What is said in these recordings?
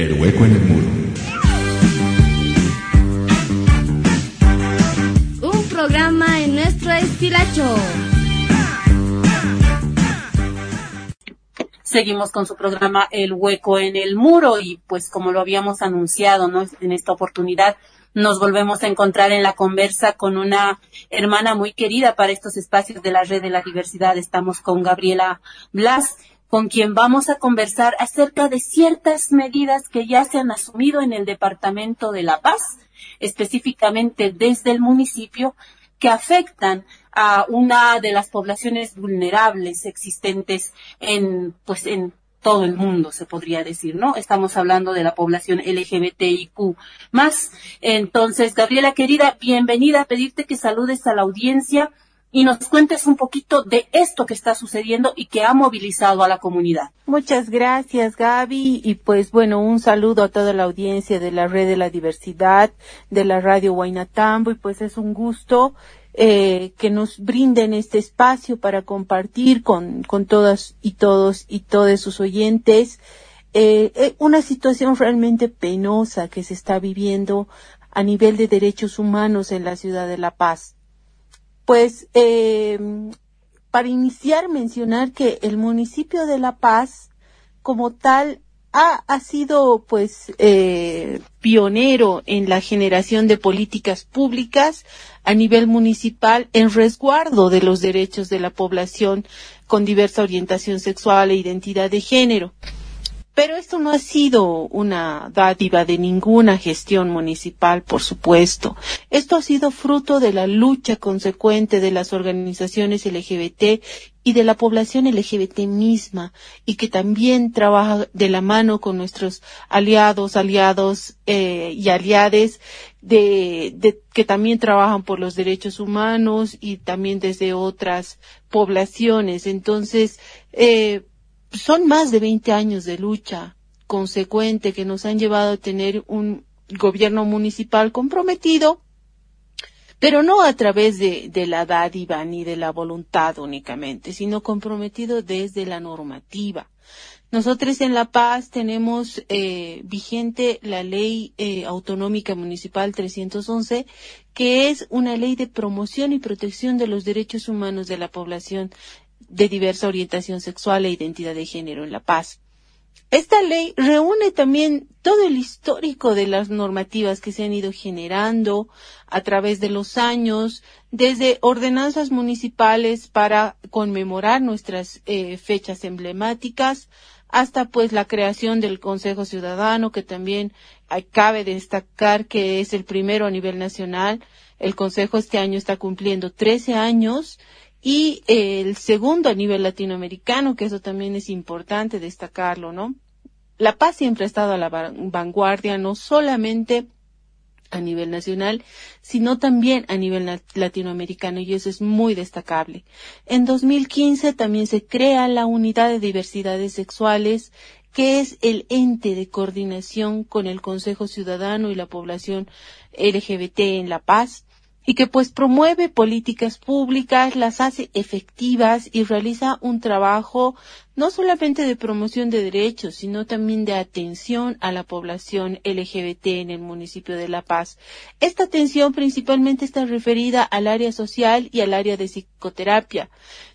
El hueco en el muro. Un programa en nuestro estilacho. Seguimos con su programa El Hueco en el Muro y pues como lo habíamos anunciado, ¿no? En esta oportunidad nos volvemos a encontrar en la conversa con una hermana muy querida para estos espacios de la Red de la Diversidad. Estamos con Gabriela Blas, con quien vamos a conversar acerca de ciertas medidas que ya se han asumido en el Departamento de La Paz, específicamente desde el municipio, que afectan a una de las poblaciones vulnerables existentes en todo el mundo, se podría decir, ¿no? Estamos hablando de la población LGBTIQ+. Entonces, Gabriela, querida, bienvenida, a pedirte que saludes a la audiencia y nos cuentes un poquito de esto que está sucediendo y que ha movilizado a la comunidad. Muchas gracias, Gaby, y pues bueno, un saludo a toda la audiencia de la Red de la Diversidad, de la Radio Huaynatambo, y pues es un gusto que nos brinden este espacio para compartir con todas y todos y todos sus oyentes una situación realmente penosa que se está viviendo a nivel de derechos humanos en la ciudad de La Paz. Pues para iniciar, mencionar que el municipio de La Paz como tal ha sido pues pionero en la generación de políticas públicas a nivel municipal en resguardo de los derechos de la población con diversa orientación sexual e identidad de género. Pero esto no ha sido una dádiva de ninguna gestión municipal, por supuesto. Esto ha sido fruto de la lucha consecuente de las organizaciones LGBT y de la población LGBT misma, y que también trabaja de la mano con nuestros aliados y aliades que también trabajan por los derechos humanos y también desde otras poblaciones. Entonces, son más de 20 años de lucha consecuente que nos han llevado a tener un gobierno municipal comprometido, pero no a través de la dádiva ni de la voluntad únicamente, sino comprometido desde la normativa. Nosotros en La Paz tenemos vigente la Ley Autonómica Municipal 311, que es una ley de promoción y protección de los derechos humanos de la población de diversa orientación sexual e identidad de género en La Paz. Esta ley reúne también todo el histórico de las normativas que se han ido generando a través de los años, desde ordenanzas municipales para conmemorar nuestras fechas emblemáticas, hasta pues la creación del Consejo Ciudadano, que también cabe destacar que es el primero a nivel nacional. El Consejo este año está cumpliendo 13 años, y el segundo a nivel latinoamericano, que eso también es importante destacarlo, ¿no? La Paz siempre ha estado a la vanguardia, no solamente a nivel nacional, sino también a nivel latinoamericano, y eso es muy destacable. En 2015 también se crea la Unidad de Diversidades Sexuales, que es el ente de coordinación con el Consejo Ciudadano y la población LGBT en La Paz, y que pues promueve políticas públicas, las hace efectivas y realiza un trabajo no solamente de promoción de derechos, sino también de atención a la población LGBT en el municipio de La Paz. Esta atención principalmente está referida al área social y al área de psicoterapia,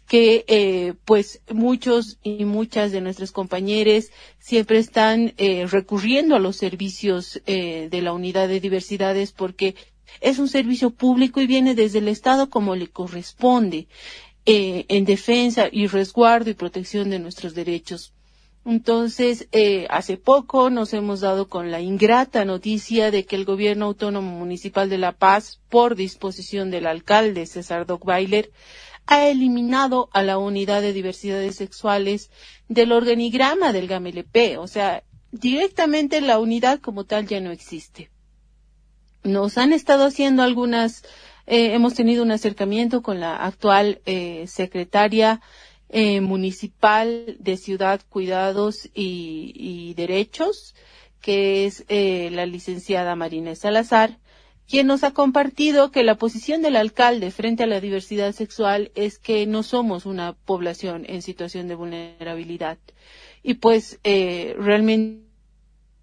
que pues muchos y muchas de nuestros compañeros siempre están recurriendo a los servicios de la Unidad de Diversidades, porque es un servicio público y viene desde el Estado como le corresponde, en defensa y resguardo y protección de nuestros derechos. Entonces, hace poco nos hemos dado con la ingrata noticia de que el Gobierno Autónomo Municipal de La Paz, por disposición del alcalde César Dockweiler, ha eliminado a la Unidad de Diversidades Sexuales del organigrama del GAMLP. O sea, directamente la unidad como tal ya no existe. Nos han estado haciendo hemos tenido un acercamiento con la actual secretaria municipal de Ciudad, Cuidados y Derechos, que es la licenciada Marina Salazar, quien nos ha compartido que la posición del alcalde frente a la diversidad sexual es que no somos una población en situación de vulnerabilidad. Y pues realmente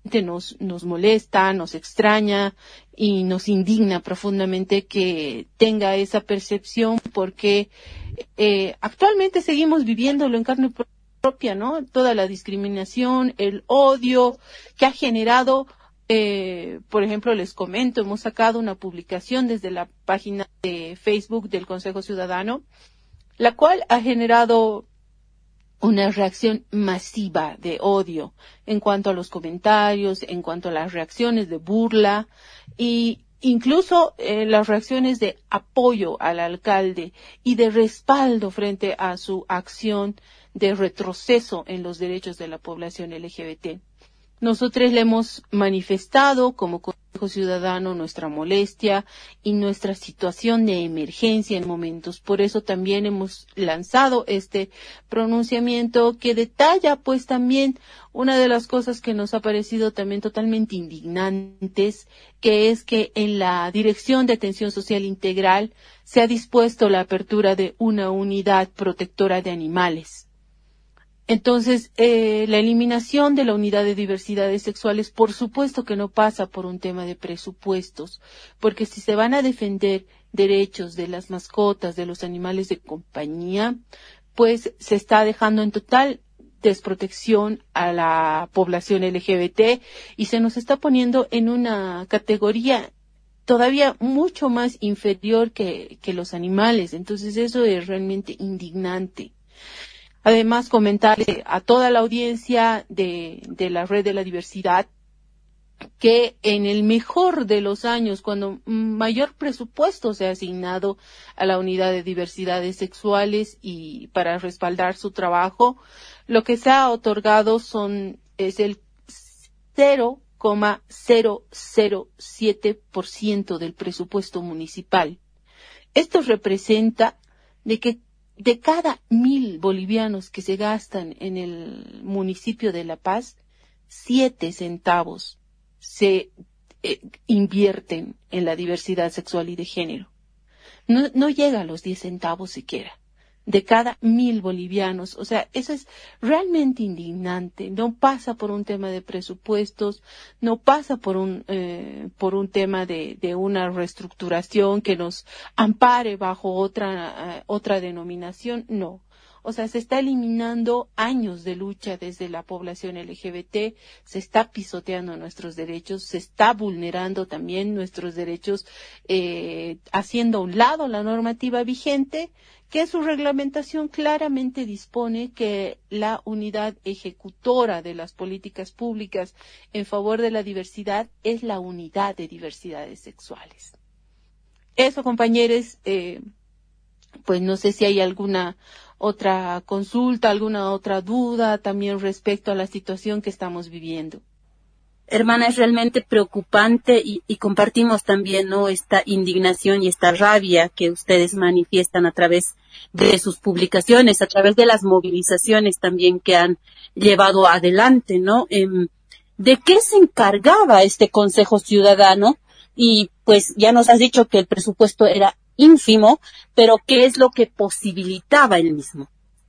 nos molesta, nos extraña y nos indigna profundamente que tenga esa percepción, porque actualmente seguimos viviéndolo en carne propia, ¿no? Toda la discriminación, el odio que ha generado, por ejemplo, les comento, hemos sacado una publicación desde la página de Facebook del Consejo Ciudadano, la cual ha generado una reacción masiva de odio en cuanto a los comentarios, en cuanto a las reacciones de burla y incluso las reacciones de apoyo al alcalde y de respaldo frente a su acción de retroceso en los derechos de la población LGBT. Nosotros le hemos manifestado como Consejo Ciudadano nuestra molestia y nuestra situación de emergencia en momentos. Por eso también hemos lanzado este pronunciamiento que detalla pues también una de las cosas que nos ha parecido también totalmente indignantes, que es que en la Dirección de Atención Social Integral se ha dispuesto la apertura de una unidad protectora de animales. Entonces, la eliminación de la unidad de diversidades sexuales, por supuesto que no pasa por un tema de presupuestos, porque si se van a defender derechos de las mascotas, de los animales de compañía, pues se está dejando en total desprotección a la población LGBT y se nos está poniendo en una categoría todavía mucho más inferior que los animales. Entonces, eso es realmente indignante. Además, comentarle a toda la audiencia de la Red de la Diversidad que en el mejor de los años, cuando mayor presupuesto se ha asignado a la unidad de diversidades sexuales y para respaldar su trabajo, lo que se ha otorgado es el 0,007% del presupuesto municipal. Esto representa de cada 1.000 bolivianos que se gastan en el municipio de La Paz, 7 centavos se invierten en la diversidad sexual y de género. No llega a los 10 centavos siquiera. De cada 1.000 bolivianos. O sea, eso es realmente indignante. No pasa por un tema de presupuestos, no pasa por un tema de una reestructuración que nos ampare bajo otra denominación, no. O sea, se está eliminando años de lucha desde la población LGBT, se está pisoteando nuestros derechos, se está vulnerando también nuestros derechos, haciendo a un lado la normativa vigente, que su reglamentación claramente dispone que la unidad ejecutora de las políticas públicas en favor de la diversidad es la unidad de diversidades sexuales. Eso, compañeros, pues no sé si hay alguna otra consulta, alguna otra duda también respecto a la situación que estamos viviendo. Hermana, es realmente preocupante y compartimos también, ¿no?, esta indignación y esta rabia que ustedes manifiestan a través de sus publicaciones, a través de las movilizaciones también que han llevado adelante, ¿no? ¿De qué se encargaba este Consejo Ciudadano? Y pues ya nos has dicho que el presupuesto era ínfimo, pero ¿qué es lo que posibilitaba el mismo?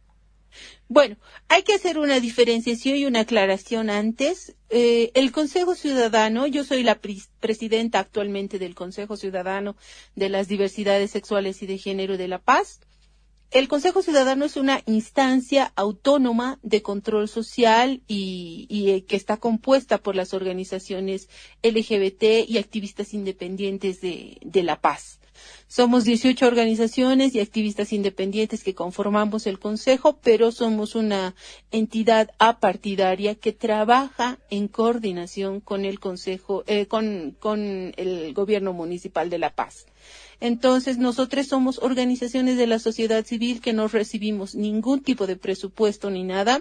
Bueno, hay que hacer una diferenciación y una aclaración antes. El Consejo Ciudadano, yo soy la presidenta actualmente del Consejo Ciudadano de las Diversidades Sexuales y de Género de La Paz. El Consejo Ciudadano es una instancia autónoma de control social y que está compuesta por las organizaciones LGBT y activistas independientes de La Paz. Somos 18 organizaciones y activistas independientes que conformamos el Consejo, pero somos una entidad apartidaria que trabaja en coordinación con el Consejo, con el Gobierno Municipal de La Paz. Entonces, nosotros somos organizaciones de la sociedad civil que no recibimos ningún tipo de presupuesto ni nada.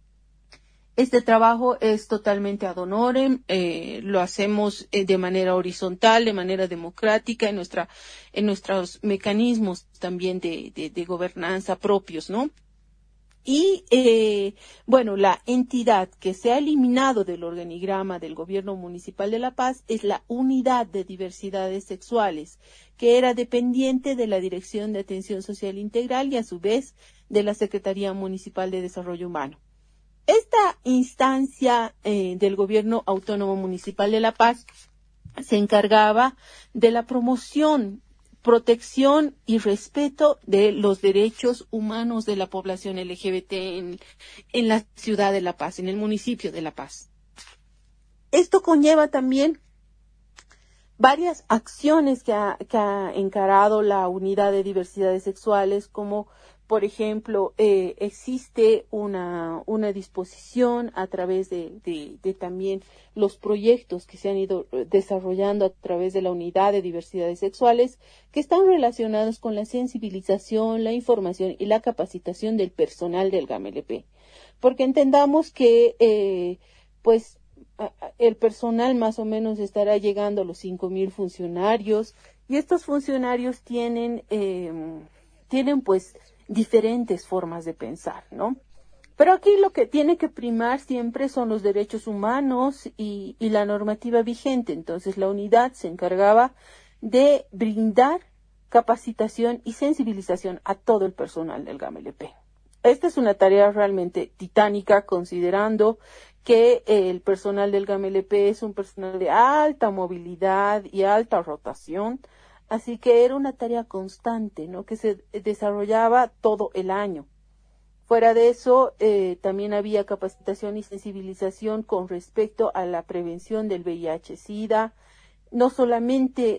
Este trabajo es totalmente ad honorem, lo hacemos de manera horizontal, de manera democrática, en nuestros mecanismos también de gobernanza propios, ¿no? Y, bueno, la entidad que se ha eliminado del organigrama del Gobierno Municipal de La Paz es la Unidad de Diversidades Sexuales, que era dependiente de la Dirección de Atención Social Integral y, a su vez, de la Secretaría Municipal de Desarrollo Humano. Esta instancia del Gobierno Autónomo Municipal de La Paz se encargaba de la promoción, protección y respeto de los derechos humanos de la población LGBT en la ciudad de La Paz, en el municipio de La Paz. Esto conlleva también varias acciones que ha encarado la Unidad de Diversidades Sexuales, como por ejemplo, existe una disposición a través de también los proyectos que se han ido desarrollando a través de la Unidad de Diversidades Sexuales, que están relacionados con la sensibilización, la información y la capacitación del personal del GAMLP. Porque entendamos que, el personal más o menos estará llegando a los 5,000 funcionarios, y estos funcionarios tienen pues diferentes formas de pensar, ¿no? Pero aquí lo que tiene que primar siempre son los derechos humanos y la normativa vigente. Entonces la unidad se encargaba de brindar capacitación y sensibilización a todo el personal del GAMLP. Esta es una tarea realmente titánica, considerando que el personal del GAMLP es un personal de alta movilidad y alta rotación. Así que era una tarea constante, ¿no?, que se desarrollaba todo el año. Fuera de eso, también había capacitación y sensibilización con respecto a la prevención del VIH-Sida, no solamente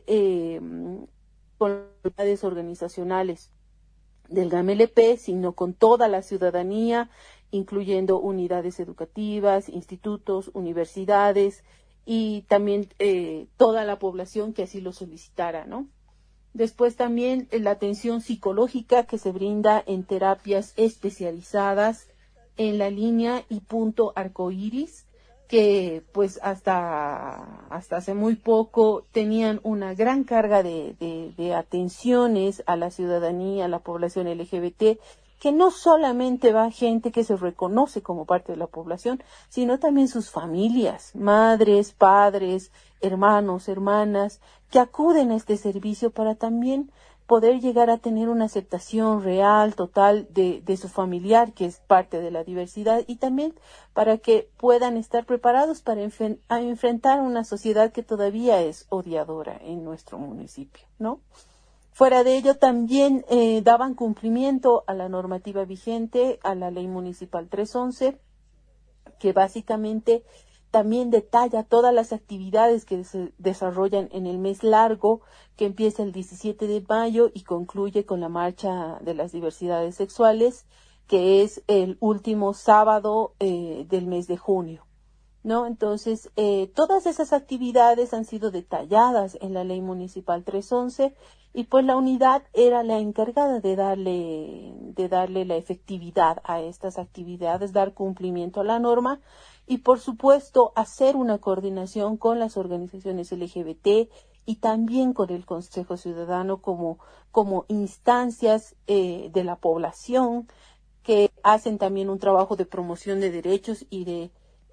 con las organizacionales del GAMLP, sino con toda la ciudadanía, incluyendo unidades educativas, institutos, universidades y también toda la población que así lo solicitara, ¿no? Después también la atención psicológica que se brinda en terapias especializadas en la línea y punto arcoíris, que pues hasta hace muy poco tenían una gran carga de atenciones a la ciudadanía, a la población LGBT, que no solamente va gente que se reconoce como parte de la población, sino también sus familias, madres, padres, hermanos, hermanas, que acuden a este servicio para también poder llegar a tener una aceptación real, total de su familiar, que es parte de la diversidad, y también para que puedan estar preparados para enfrentar una sociedad que todavía es odiadora en nuestro municipio, ¿no? Fuera de ello, también daban cumplimiento a la normativa vigente, a la Ley Municipal 311, que básicamente también detalla todas las actividades que se desarrollan en el mes largo, que empieza el 17 de mayo y concluye con la Marcha de las Diversidades Sexuales, que es el último sábado del mes de junio, ¿no? Entonces, todas esas actividades han sido detalladas en la Ley Municipal 311, y pues la unidad era la encargada de darle la efectividad a estas actividades, dar cumplimiento a la norma y, por supuesto, hacer una coordinación con las organizaciones LGBT y también con el Consejo Ciudadano como instancias de la población que hacen también un trabajo de promoción de derechos y de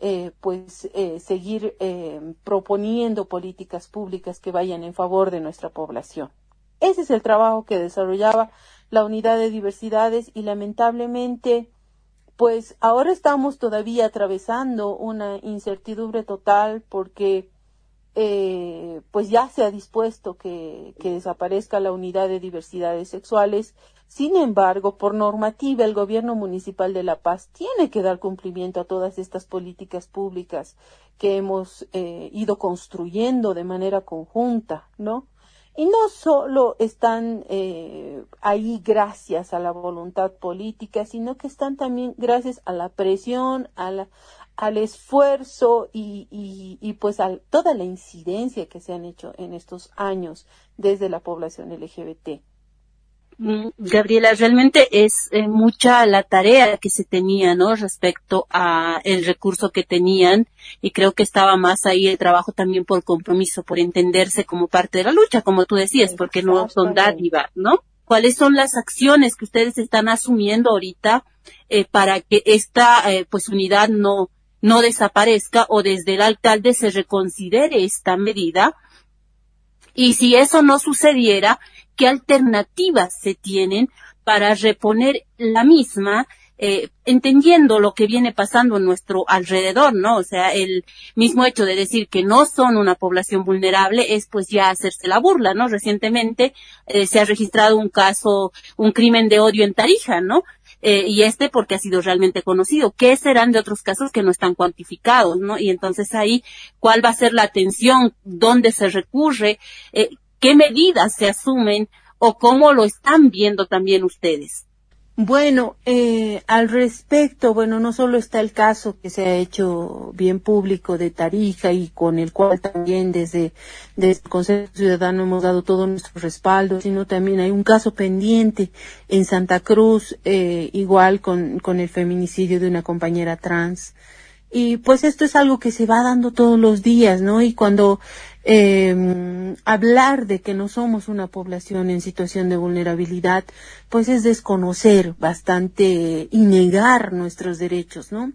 seguir proponiendo políticas públicas que vayan en favor de nuestra población. Ese es el trabajo que desarrollaba la unidad de diversidades, y lamentablemente, pues ahora estamos todavía atravesando una incertidumbre total porque pues ya se ha dispuesto que desaparezca la unidad de diversidades sexuales. Sin embargo, por normativa, el gobierno municipal de La Paz tiene que dar cumplimiento a todas estas políticas públicas que hemos ido construyendo de manera conjunta, ¿no? Y no solo están ahí gracias a la voluntad política, sino que están también gracias a la presión, al esfuerzo y pues a toda la incidencia que se han hecho en estos años desde la población LGBT. Gabriela, realmente es mucha la tarea que se tenía, ¿no?, respecto a el recurso que tenían, y creo que estaba más ahí el trabajo también por compromiso, por entenderse como parte de la lucha, como tú decías, porque no son dádivas, ¿no? ¿Cuáles son las acciones que ustedes están asumiendo ahorita para que esta pues unidad no desaparezca, o desde el alcalde se reconsidere esta medida? Y si eso no sucediera, ¿qué alternativas se tienen para reponer la misma entendiendo lo que viene pasando en nuestro alrededor, ¿no? O sea, el mismo hecho de decir que no son una población vulnerable es pues ya hacerse la burla, ¿no? Recientemente se ha registrado un caso, un crimen de odio en Tarija, ¿no? Y porque ha sido realmente conocido. ¿Qué serán de otros casos que no están cuantificados, ¿no? Y entonces ahí, ¿cuál va a ser la atención? ¿Dónde se recurre? ¿Qué medidas se asumen? ¿O cómo lo están viendo también ustedes? Bueno, al respecto, bueno, no solo está el caso que se ha hecho bien público de Tarija y con el cual también desde el Consejo Ciudadano hemos dado todo nuestro respaldo, sino también hay un caso pendiente en Santa Cruz, igual con el feminicidio de una compañera trans. Y pues esto es algo que se va dando todos los días, ¿no? Y cuando hablar de que no somos una población en situación de vulnerabilidad, pues es desconocer bastante y negar nuestros derechos, ¿no?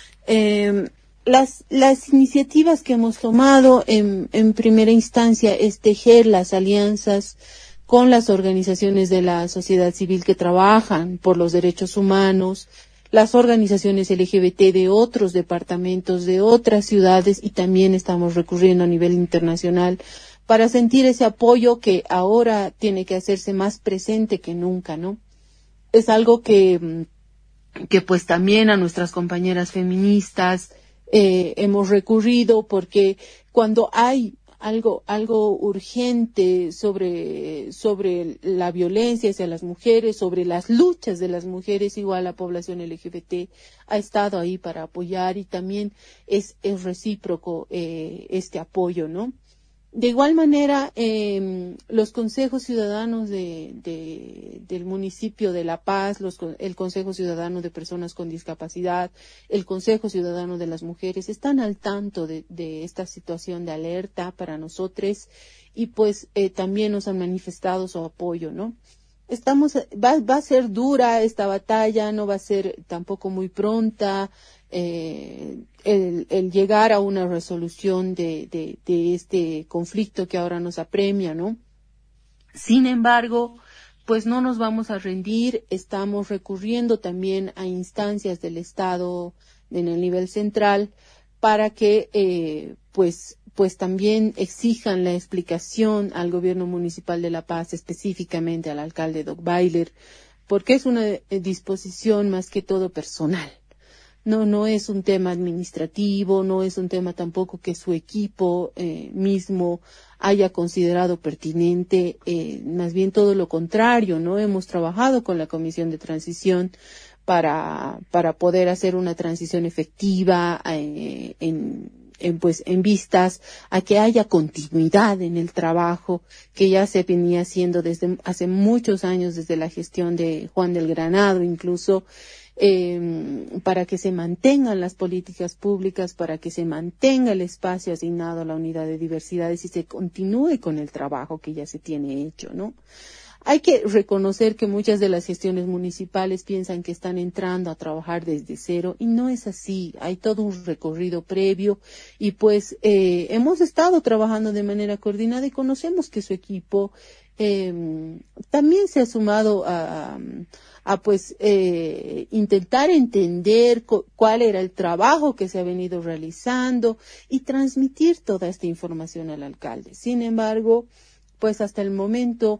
Las iniciativas que hemos tomado en primera instancia es tejer las alianzas con las organizaciones de la sociedad civil que trabajan por los derechos humanos, las organizaciones LGBT de otros departamentos, de otras ciudades, y también estamos recurriendo a nivel internacional para sentir ese apoyo que ahora tiene que hacerse más presente que nunca, ¿no? Es algo que pues también a nuestras compañeras feministas hemos recurrido, porque cuando hay algo urgente sobre la violencia hacia las mujeres, sobre las luchas de las mujeres, igual la población LGBT ha estado ahí para apoyar, y también es recíproco este apoyo, ¿no? De igual manera, los consejos ciudadanos del municipio de La Paz, el Consejo Ciudadano de Personas con Discapacidad, el Consejo Ciudadano de las Mujeres, están al tanto de esta situación de alerta para nosotros, y pues también nos han manifestado su apoyo, ¿no? Va a ser dura esta batalla, no va a ser tampoco muy pronta. El llegar a una resolución de este conflicto que ahora nos apremia, ¿no? Sin embargo, pues no nos vamos a rendir, estamos recurriendo también a instancias del Estado en el nivel central para que pues también exijan la explicación al gobierno municipal de La Paz, específicamente al alcalde Doc Bayler, porque es una disposición más que todo personal. No es un tema administrativo, no es un tema tampoco que su equipo mismo haya considerado pertinente, más bien todo lo contrario, ¿no? Hemos trabajado con la Comisión de Transición para poder hacer una transición efectiva en vistas a que haya continuidad en el trabajo que ya se venía haciendo desde hace muchos años, desde la gestión de Juan del Granado, incluso, para que se mantengan las políticas públicas, para que se mantenga el espacio asignado a la unidad de diversidades y se continúe con el trabajo que ya se tiene hecho, ¿no? Hay que reconocer que muchas de las gestiones municipales piensan que están entrando a trabajar desde cero, y no es así. Hay todo un recorrido previo, y pues hemos estado trabajando de manera coordinada, y conocemos que su equipo también se ha sumado a intentar entender cuál era el trabajo que se ha venido realizando y transmitir toda esta información al alcalde. Sin embargo, pues hasta el momento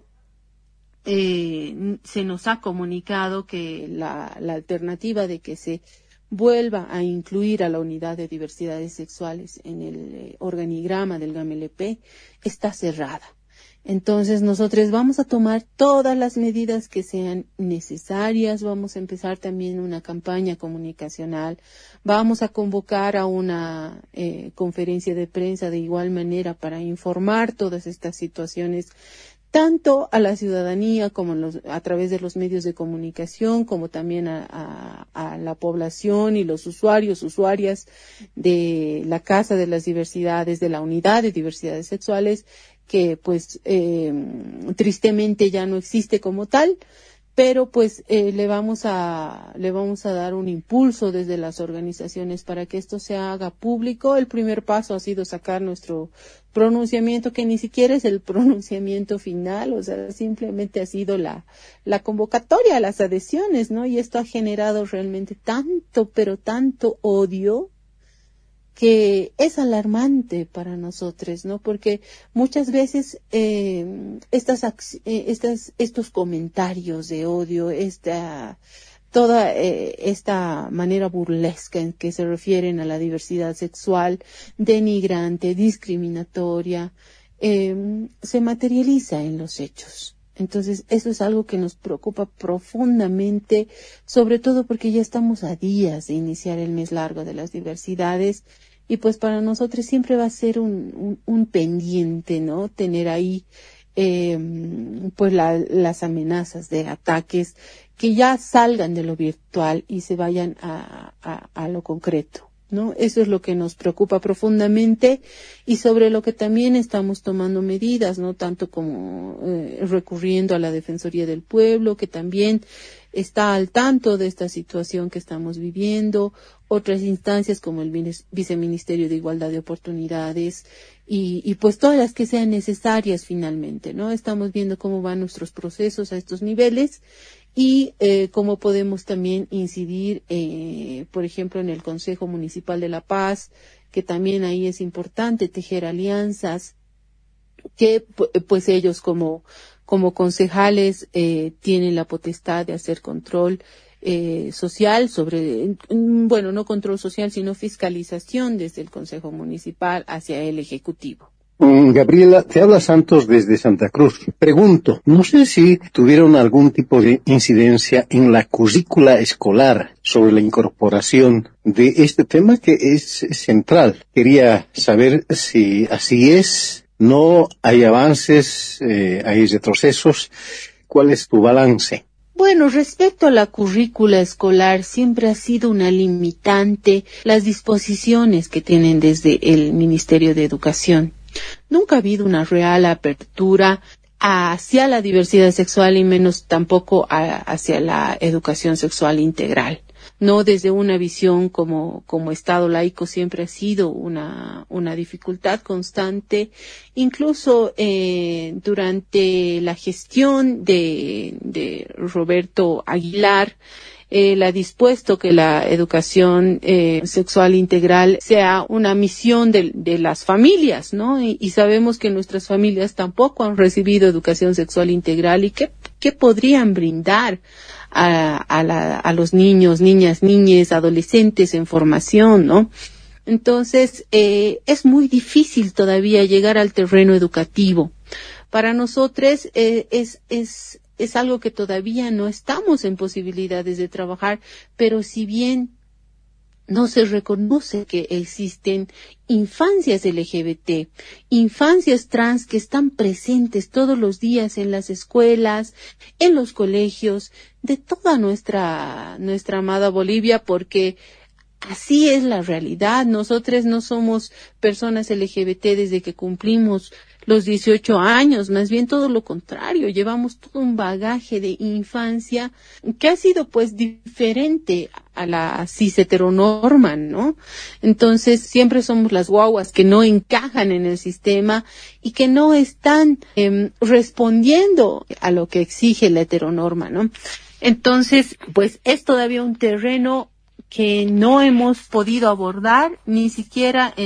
se nos ha comunicado que la alternativa de que se vuelva a incluir a la unidad de diversidades sexuales en el organigrama del GAMLP está cerrada. Entonces nosotros vamos a tomar todas las medidas que sean necesarias, vamos a empezar también una campaña comunicacional, vamos a convocar a una conferencia de prensa de igual manera para informar todas estas situaciones, tanto a la ciudadanía como a través de los medios de comunicación, como también a la población y los usuarias de la Casa de las Diversidades, de la Unidad de Diversidades Sexuales, que pues tristemente ya no existe como tal, pero pues le vamos a dar un impulso desde las organizaciones para que esto se haga público. El primer paso ha sido sacar nuestro pronunciamiento, que ni siquiera es el pronunciamiento final, o sea, simplemente ha sido la convocatoria a las adhesiones, ¿no? Y esto ha generado realmente tanto, pero tanto odio, que es alarmante para nosotros, ¿no? Porque muchas veces estos comentarios de odio, toda esta manera burlesca en que se refieren a la diversidad sexual, denigrante, discriminatoria, se materializa en los hechos. Entonces, eso es algo que nos preocupa profundamente, sobre todo porque ya estamos a días de iniciar el mes largo de las diversidades, y pues para nosotros siempre va a ser un pendiente, ¿no? Tener ahí, pues las amenazas de ataques que ya salgan de lo virtual y se vayan a lo concreto, ¿no? Eso es lo que nos preocupa profundamente, y sobre lo que también estamos tomando medidas, ¿no? Tanto como recurriendo a la Defensoría del Pueblo, que también está al tanto de esta situación que estamos viviendo, otras instancias como el Viceministerio de Igualdad de Oportunidades y pues todas las que sean necesarias finalmente, ¿no? Estamos viendo cómo van nuestros procesos a estos niveles y cómo podemos también incidir, por ejemplo, en el Consejo Municipal de La Paz, que también ahí es importante tejer alianzas, que pues ellos como concejales tienen la potestad de hacer control social sobre, bueno, no control social, sino fiscalización desde el Consejo Municipal hacia el Ejecutivo. Gabriela, te habla Santos desde Santa Cruz. Pregunto, no sé si tuvieron algún tipo de incidencia en la currícula escolar sobre la incorporación de este tema que es central. Quería saber si así es, no hay avances, hay retrocesos. ¿Cuál es tu balance? Bueno, respecto a la currícula escolar, siempre ha sido una limitante las disposiciones que tienen desde el Ministerio de Educación. Nunca ha habido una real apertura hacia la diversidad sexual y menos tampoco hacia la educación sexual integral. No, desde una visión como Estado laico siempre ha sido una dificultad constante, incluso durante la gestión de Roberto Aguilar. Él ha dispuesto que la educación sexual integral sea una misión de las familias, ¿no? Y sabemos que nuestras familias tampoco han recibido educación sexual integral y qué podrían brindar a los niños, niñas, adolescentes en formación, ¿no? Entonces, es muy difícil todavía llegar al terreno educativo. Para nosotros es algo que todavía no estamos en posibilidades de trabajar, pero si bien no se reconoce que existen infancias LGBT, infancias trans que están presentes todos los días en las escuelas, en los colegios de toda nuestra amada Bolivia, porque así es la realidad. Nosotros no somos personas LGBT desde que cumplimos los 18 años, más bien todo lo contrario, llevamos todo un bagaje de infancia que ha sido pues diferente a la cis heteronorma, ¿no? Entonces siempre somos las guaguas que no encajan en el sistema y que no están respondiendo a lo que exige la heteronorma, ¿no? Entonces, pues es todavía un terreno que no hemos podido abordar ni siquiera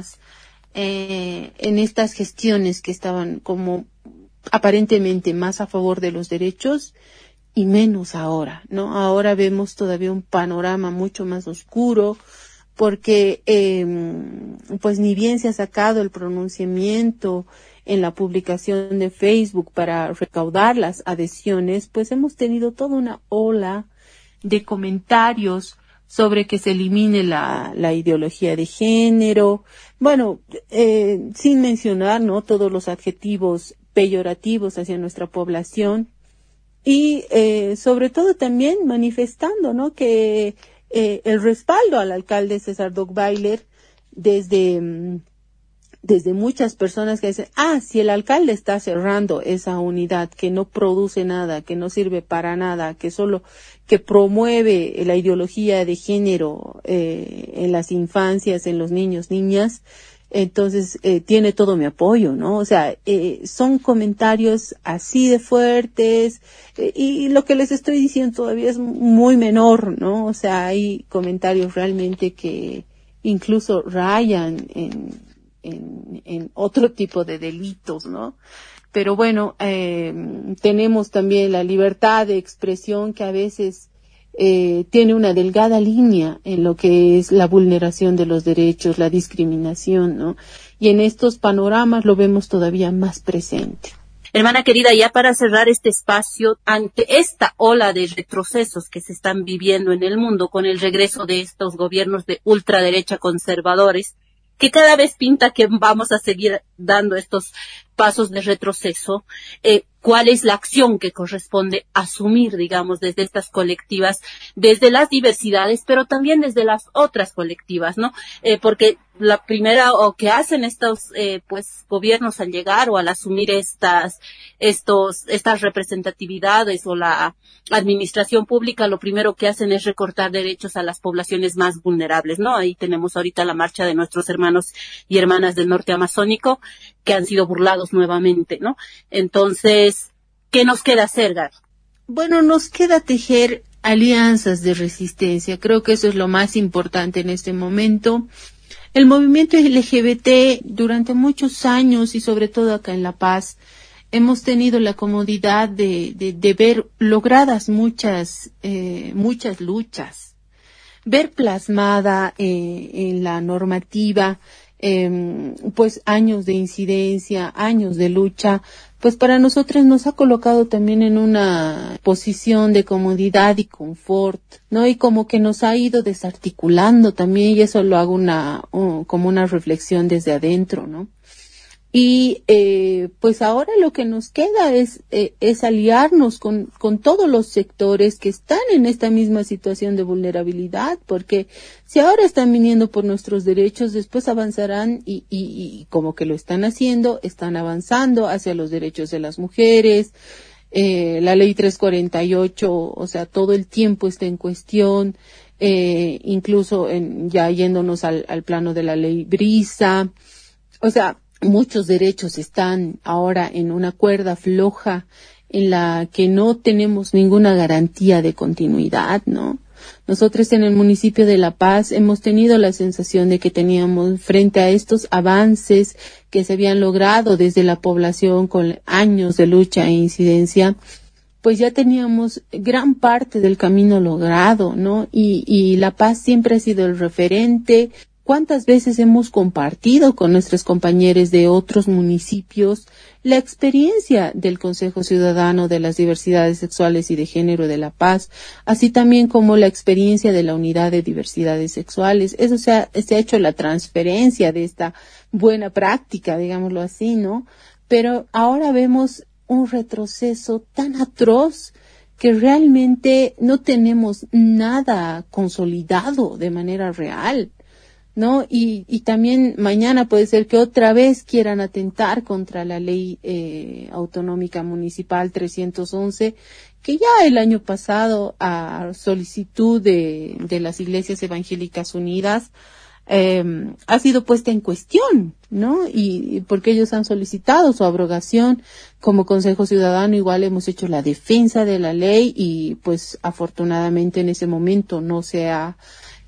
en estas gestiones que estaban como aparentemente más a favor de los derechos y menos ahora, ¿no? Ahora vemos todavía un panorama mucho más oscuro porque pues ni bien se ha sacado el pronunciamiento en la publicación de Facebook para recaudar las adhesiones, pues hemos tenido toda una ola de comentarios sobre que se elimine la ideología de género, bueno, sin mencionar, ¿no?, todos los adjetivos peyorativos hacia nuestra población y sobre todo también manifestando, ¿no?, que el respaldo al alcalde César Dogbailer desde desde muchas personas que dicen, si el alcalde está cerrando esa unidad que no produce nada, que no sirve para nada, que solo que promueve la ideología de género en las infancias, en los niños, niñas, entonces tiene todo mi apoyo, ¿no? O sea, son comentarios así de fuertes y lo que les estoy diciendo todavía es muy menor, ¿no? O sea, hay comentarios realmente que incluso rayan en otro tipo de delitos, ¿no? Pero bueno, tenemos también la libertad de expresión que a veces tiene una delgada línea en lo que es la vulneración de los derechos, la discriminación, ¿no? Y en estos panoramas lo vemos todavía más presente. Hermana querida, ya para cerrar este espacio, ante esta ola de retrocesos que se están viviendo en el mundo con el regreso de estos gobiernos de ultraderecha conservadores, que cada vez pinta que vamos a seguir dando estos pasos de retroceso, ¿cuál es la acción que corresponde asumir, digamos, desde estas colectivas, desde las diversidades, pero también desde las otras colectivas, ¿no? Porque la primera o que hacen estos gobiernos al llegar o al asumir estas representatividades o la administración pública, lo primero que hacen es recortar derechos a las poblaciones más vulnerables, ¿no? Ahí tenemos ahorita la marcha de nuestros hermanos y hermanas del norte amazónico que han sido burlados nuevamente, ¿no? Entonces, ¿qué nos queda hacer, Gaby? Bueno, nos queda tejer alianzas de resistencia. Creo que eso es lo más importante en este momento. El movimiento LGBT durante muchos años y sobre todo acá en La Paz hemos tenido la comodidad de ver logradas muchas luchas, ver plasmada en la normativa pues años de incidencia, años de lucha, pues para nosotros nos ha colocado también en una posición de comodidad y confort, ¿no? Y como que nos ha ido desarticulando también, y eso lo hago como una reflexión desde adentro, ¿no? Y pues ahora lo que nos queda es aliarnos con todos los sectores que están en esta misma situación de vulnerabilidad, porque si ahora están viniendo por nuestros derechos, después avanzarán y como que lo están haciendo, están avanzando hacia los derechos de las mujeres. La ley 348, o sea, todo el tiempo está en cuestión, incluso ya yéndonos al plano de la ley Brisa, o sea, muchos derechos están ahora en una cuerda floja en la que no tenemos ninguna garantía de continuidad, ¿no? Nosotros en el municipio de La Paz hemos tenido la sensación de que teníamos frente a estos avances que se habían logrado desde la población con años de lucha e incidencia, pues ya teníamos gran parte del camino logrado, ¿no? Y La Paz siempre ha sido el referente. ¿Cuántas veces hemos compartido con nuestros compañeros de otros municipios la experiencia del Consejo Ciudadano de las Diversidades Sexuales y de Género de La Paz, así también como la experiencia de la Unidad de Diversidades Sexuales? Eso se ha hecho la transferencia de esta buena práctica, digámoslo así, ¿no? Pero ahora vemos un retroceso tan atroz que realmente no tenemos nada consolidado de manera real, ¿no? Y también mañana puede ser que otra vez quieran atentar contra la ley autonómica municipal 311, que ya el año pasado, a solicitud de las Iglesias Evangélicas Unidas, ha sido puesta en cuestión, ¿no? Y porque ellos han solicitado su abrogación. Como Consejo Ciudadano igual hemos hecho la defensa de la ley y pues afortunadamente en ese momento no se ha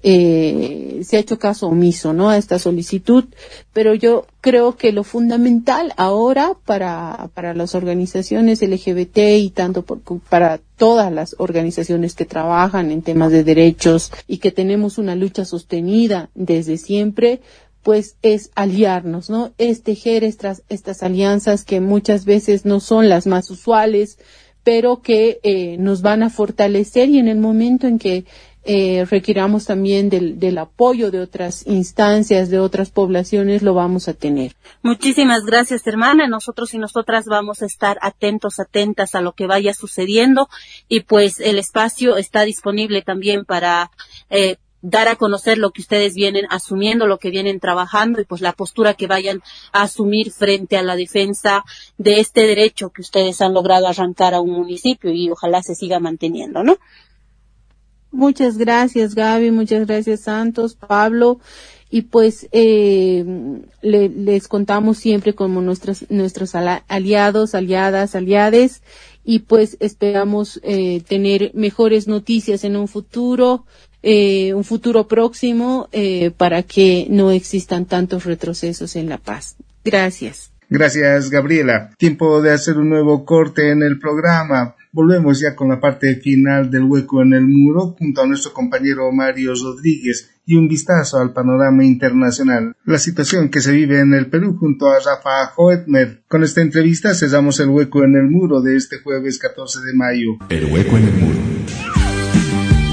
hecho caso omiso, ¿no?, a esta solicitud, pero yo creo que lo fundamental ahora para las organizaciones LGBT y tanto para todas las organizaciones que trabajan en temas de derechos y que tenemos una lucha sostenida desde siempre, pues es aliarnos, ¿no? Es tejer estas alianzas que muchas veces no son las más usuales, pero que nos van a fortalecer, y en el momento en que requiramos también del apoyo de otras instancias, de otras poblaciones, lo vamos a tener. Muchísimas gracias, hermana. Nosotros y nosotras vamos a estar atentas a lo que vaya sucediendo, y pues el espacio está disponible también para dar a conocer lo que ustedes vienen asumiendo, lo que vienen trabajando y pues la postura que vayan a asumir frente a la defensa de este derecho que ustedes han logrado arrancar a un municipio y ojalá se siga manteniendo, ¿no? Muchas gracias, Gaby, muchas gracias, Santos, Pablo, y pues les contamos siempre como nuestros aliados, aliadas, aliades, y pues esperamos tener mejores noticias en un futuro próximo, para que no existan tantos retrocesos en la paz. Gracias. Gracias, Gabriela. Tiempo de hacer un nuevo corte en el programa. Volvemos ya con la parte final del Hueco en el Muro junto a nuestro compañero Mario Rodríguez y un vistazo al panorama internacional, la situación que se vive en el Perú junto a Rafa Hoetmer. Con esta entrevista cerramos el Hueco en el Muro de este jueves 14 de mayo. El Hueco en el Muro.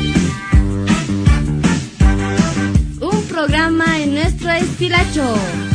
Un programa en nuestro estilacho.